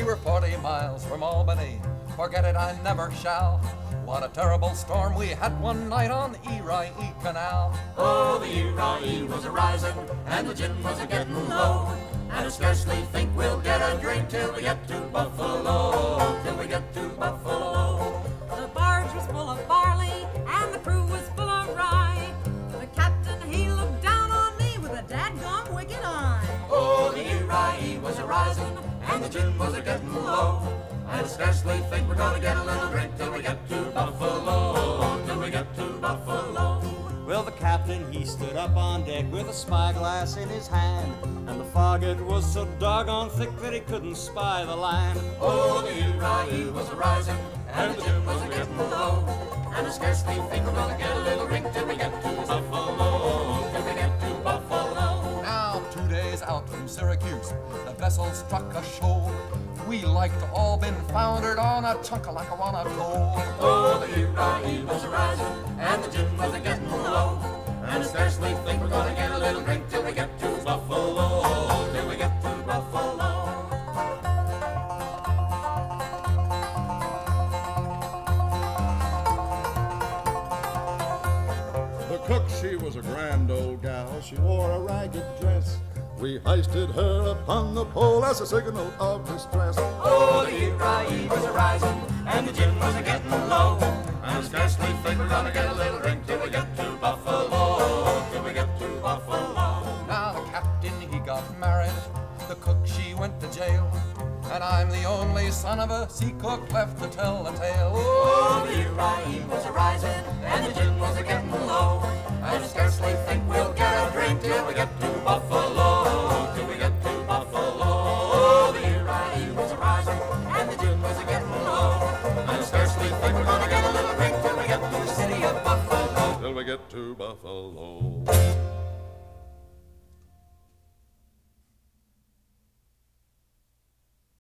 We were 40 miles from Albany. Forget it, I never shall. What a terrible storm we had one night on the Erie Canal. Oh, the Erie was a-rising, and the gin was a-getting low, and I scarcely think we'll get a drink till we get to Buffalo, till we get to Buffalo. The barge was full of barley, and the crew was full of rye. The captain, he looked down on me with a dadgum wicked eye. Oh, the Erie was a-rising, and the gin was a-getting low, I scarcely think we're gonna get a little drink till we get to Buffalo, till we get to Buffalo. Well, the captain, he stood up on deck with a spyglass in his hand, and the fog, it was so doggone thick that he couldn't spy the land. Oh, the Erie was a-rising, and the gin was a-getting low, and I scarcely think we're gonna get a little drink till we get to Buffalo, till we get to Buffalo. Now, 2 days out from Syracuse, the vessel struck a shoal. We like to all been foundered on a chunkalaka on a toll. Oh, the Erie was a-rising, and the gin was a-getting low, and I scarcely think we're gonna get a little drink till we get to Buffalo, till we get to Buffalo. The cook, she was a grand old gal. She wore a ragged dress. We hoisted her upon the pole as a signal of distress. Oh, the Erie was a-rising, and the gin was a-getting low, and I scarcely think we're gonna get a little drink till we get to Buffalo, till we get to Buffalo. Now the captain, he got married. The cook, she went to jail. And I'm the only son of a sea cook left to tell the tale. Oh, the Erie was a-rising, and the gin was a-getting low, and I scarcely think we'll get a drink till we get to Buffalo, till we get to Buffalo. Oh, the Erie was a-rising, and the gin was a-getting low, and I scarcely think we're gonna get a little drink till we get to the city of Buffalo, Till we get to Buffalo.